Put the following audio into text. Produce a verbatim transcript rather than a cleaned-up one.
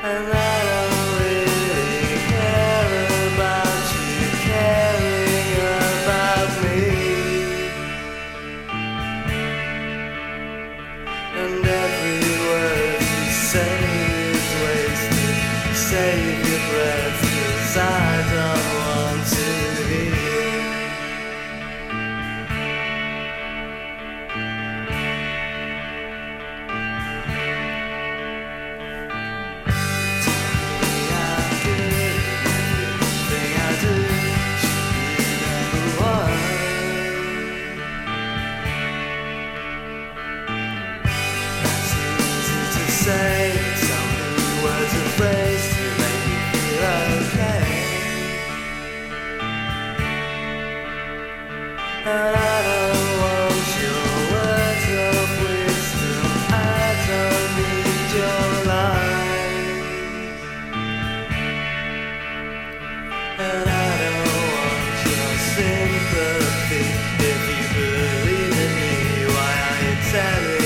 And I don't really care about you caring about me. And every word you say is wasted. Save your breath, 'cause I don't want to hear. Say so many words and phrases to make me feel okay. And I don't want your words of wisdom, I don't need your lies. And I don't want your sympathy. If you believe in me, why are you telling